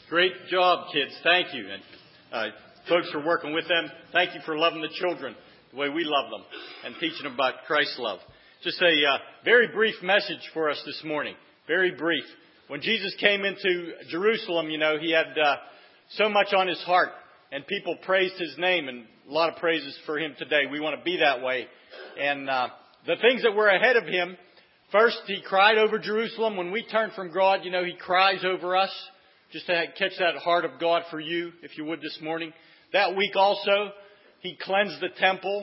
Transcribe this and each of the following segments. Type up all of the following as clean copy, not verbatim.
Great job, kids. Thank you. And folks for working with them, thank you for loving the children the way we love them and teaching them about Christ's love. Just a very brief message for us this morning. Very brief. When Jesus came into Jerusalem, he had so much on his heart, and people praised his name, and a lot of praises for him today. We want to be that way. And the things that were ahead of him, first, he cried over Jerusalem. When we turn from God, he cries over us. Just to catch that heart of God for you, if you would, this morning. That week also, he cleansed the temple.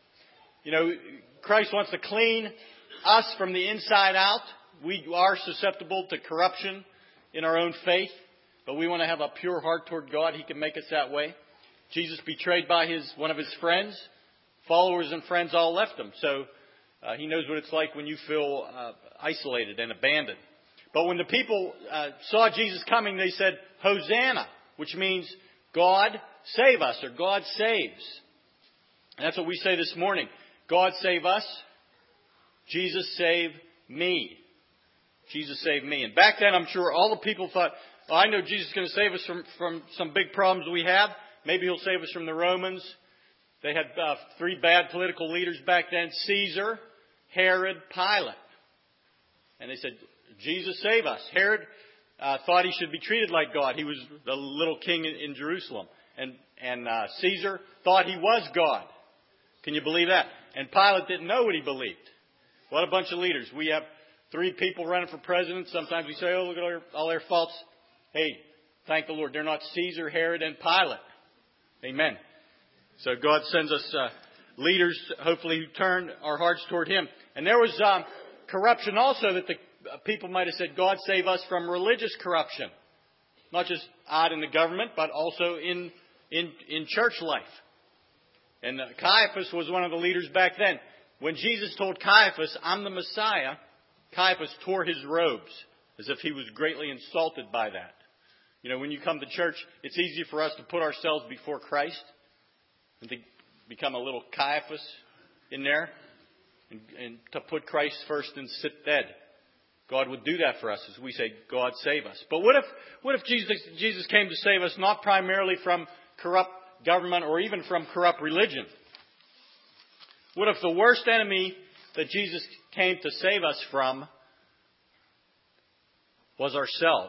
Christ wants to clean us from the inside out. We are susceptible to corruption in our own faith, but we want to have a pure heart toward God. He can make us that way. Jesus betrayed by one of his friends. Followers and friends all left him. So he knows what it's like when you feel isolated and abandoned. But when the people saw Jesus coming, they said, Hosanna, which means God save us, or God saves. And that's what we say this morning. God save us. Jesus save me. Jesus save me. And back then, I'm sure all the people thought, I know Jesus is going to save us from some big problems we have. Maybe he'll save us from the Romans. They had 3 bad political leaders back then, Caesar, Herod, Pilate. And they said, Jesus save us. Herod thought he should be treated like God. He was the little king in Jerusalem. And Caesar thought he was God. Can you believe that? And Pilate didn't know what he believed. What a bunch of leaders. We have 3 people running for president. Sometimes we say, oh, look at all their faults. Hey, thank the Lord. They're not Caesar, Herod, and Pilate. Amen. So God sends us leaders, hopefully, who turn our hearts toward him. And there was corruption also that the people might have said, God save us from religious corruption. Not just out in the government, but also in church life. And Caiaphas was one of the leaders back then. When Jesus told Caiaphas, I'm the Messiah, Caiaphas tore his robes as if he was greatly insulted by that. When you come to church, it's easy for us to put ourselves before Christ and to become a little Caiaphas in there and to put Christ first and sit dead. God would do that for us as we say, God save us. But what if Jesus came to save us not primarily from corrupt government or even from corrupt religion? What if the worst enemy that Jesus came to save us from was ourselves?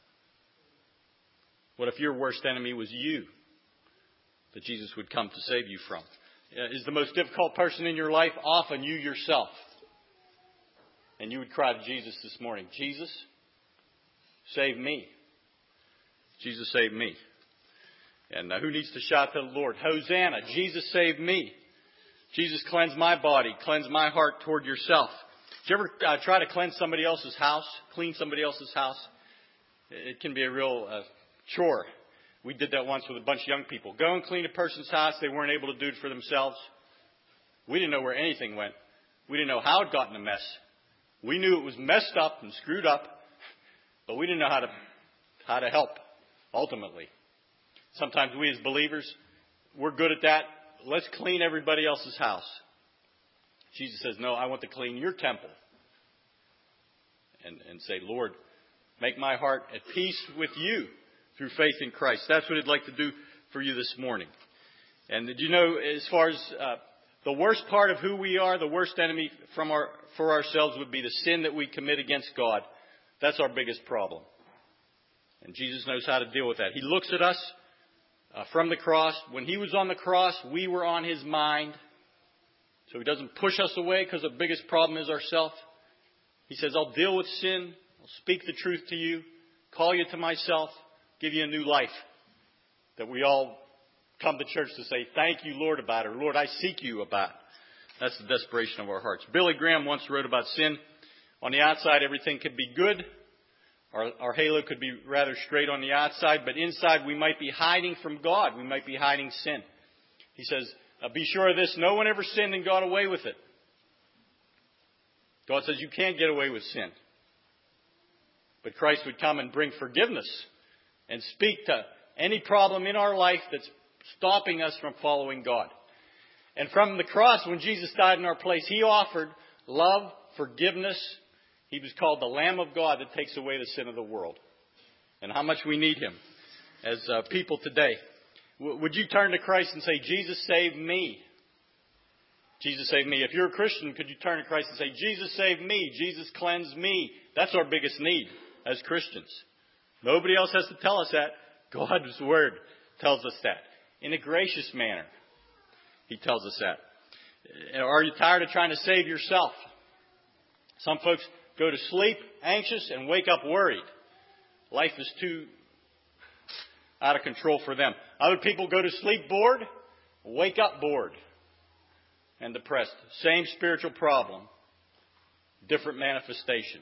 What if your worst enemy was you that Jesus would come to save you from? Is the most difficult person in your life often you yourself? And you would cry to Jesus this morning, Jesus, save me. Jesus, save me. And who needs to shout to the Lord, Hosanna, Jesus, save me. Jesus, cleanse my body, cleanse my heart toward yourself. Did you ever try to cleanse somebody else's house, clean somebody else's house? It can be a real chore. We did that once with a bunch of young people. Go and clean a person's house. They weren't able to do it for themselves. We didn't know where anything went. We didn't know how it got in a mess. We knew it was messed up and screwed up, but we didn't know how to help, ultimately. Sometimes we as believers, we're good at that. Let's clean everybody else's house. Jesus says, no, I want to clean your temple. And say, Lord, make my heart at peace with you through faith in Christ. That's what He'd like to do for you this morning. And did you know, as far as the worst part of who we are, the worst enemy for ourselves would be the sin that we commit against God. That's our biggest problem. And Jesus knows how to deal with that. He looks at us from the cross. When He was on the cross, we were on His mind. So He doesn't push us away because the biggest problem is ourself. He says, I'll deal with sin. I'll speak the truth to you. Call you to myself. Give you a new life. That we all come to church to say, thank you, Lord, about it. Or, Lord, I seek you about it. That's the desperation of our hearts. Billy Graham once wrote about sin. On the outside, everything could be good. Our halo could be rather straight on the outside. But inside, we might be hiding from God. We might be hiding sin. He says, be sure of this. No one ever sinned and got away with it. God says you can't get away with sin. But Christ would come and bring forgiveness and speak to any problem in our life that's stopping us from following God. And from the cross, when Jesus died in our place, He offered love, forgiveness. He was called the Lamb of God that takes away the sin of the world. And how much we need Him. as people today, would you turn to Christ and say, Jesus, save me? Jesus, save me. If you're a Christian, could you turn to Christ and say, Jesus, save me. Jesus, cleanse me. That's our biggest need as Christians. Nobody else has to tell us that. God's Word tells us that. In a gracious manner, He tells us that. Are you tired of trying to save yourself? Some folks go to sleep anxious and wake up worried. Life is too out of control for them. Other people go to sleep bored, wake up bored and depressed. Same spiritual problem, different manifestation.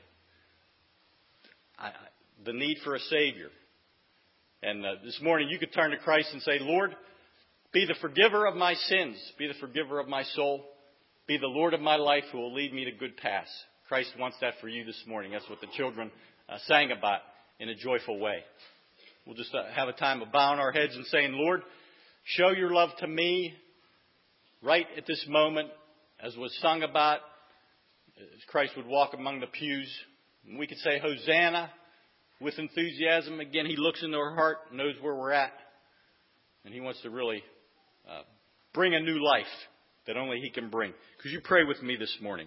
The need for a Savior. And this morning you could turn to Christ and say, Lord, be the forgiver of my sins. Be the forgiver of my soul. Be the Lord of my life who will lead me to good paths. Christ wants that for you this morning. That's what the children sang about in a joyful way. We'll just have a time of bowing our heads and saying, Lord, show your love to me right at this moment, as was sung about, as Christ would walk among the pews. And we could say, Hosanna, with enthusiasm. Again, He looks into our heart, knows where we're at, and He wants to really bring a new life that only He can bring. Could you pray with me this morning?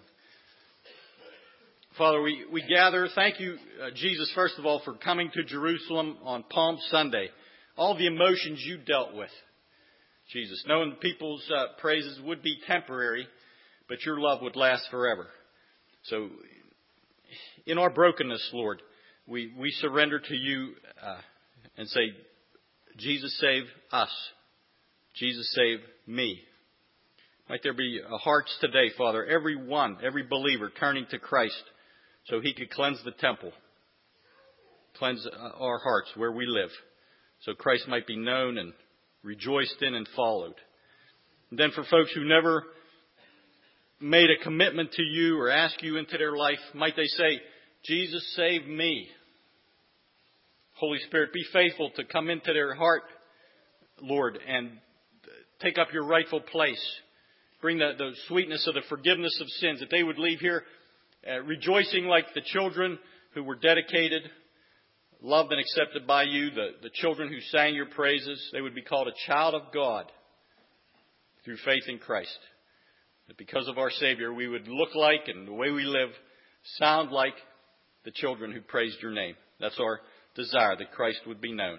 Father, we gather. Thank you, Jesus, first of all, for coming to Jerusalem on Palm Sunday. All the emotions you dealt with, Jesus, knowing people's praises would be temporary, but your love would last forever. So, in our brokenness, Lord, we surrender to you and say, Jesus, save us. Jesus, save me. Might there be hearts today, Father, every believer turning to Christ so He could cleanse the temple, cleanse our hearts where we live, so Christ might be known and rejoiced in and followed. And then for folks who never made a commitment to you or asked you into their life, might they say, Jesus, save me. Holy Spirit, be faithful to come into their heart, Lord, and take up your rightful place. Bring the sweetness of the forgiveness of sins, that they would leave here rejoicing like the children who were dedicated, loved and accepted by you, the children who sang your praises. They would be called a child of God through faith in Christ. That because of our Savior, we would look like, and the way we live, sound like the children who praised your name. That's our desire, that Christ would be known.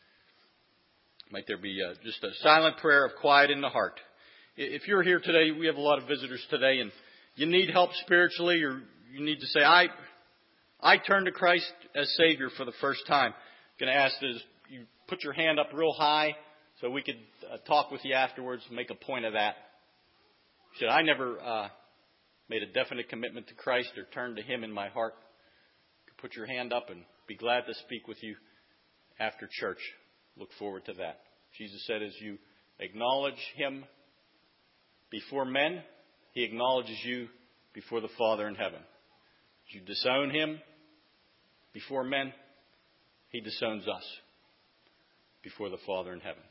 Might there be just a silent prayer of quiet in the heart. If you're here today, we have a lot of visitors today, and you need help spiritually, or you need to say, I turn to Christ as Savior for the first time. I'm going to ask that you put your hand up real high so we could talk with you afterwards, make a point of that. You said, I never made a definite commitment to Christ or turned to Him in my heart. You could put your hand up and be glad to speak with you after church. Look forward to that. Jesus said, as you acknowledge Him before men, He acknowledges you before the Father in heaven. As you disown Him before men, He disowns us before the Father in heaven.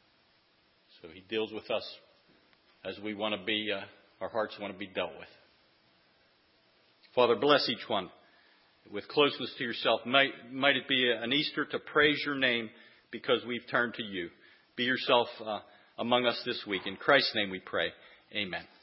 So He deals with us as we want to be, our hearts want to be dealt with. Father, bless each one with closeness to yourself. Might it be an Easter to praise your name because we've turned to you. Be yourself among us this week. In Christ's name we pray. Amen.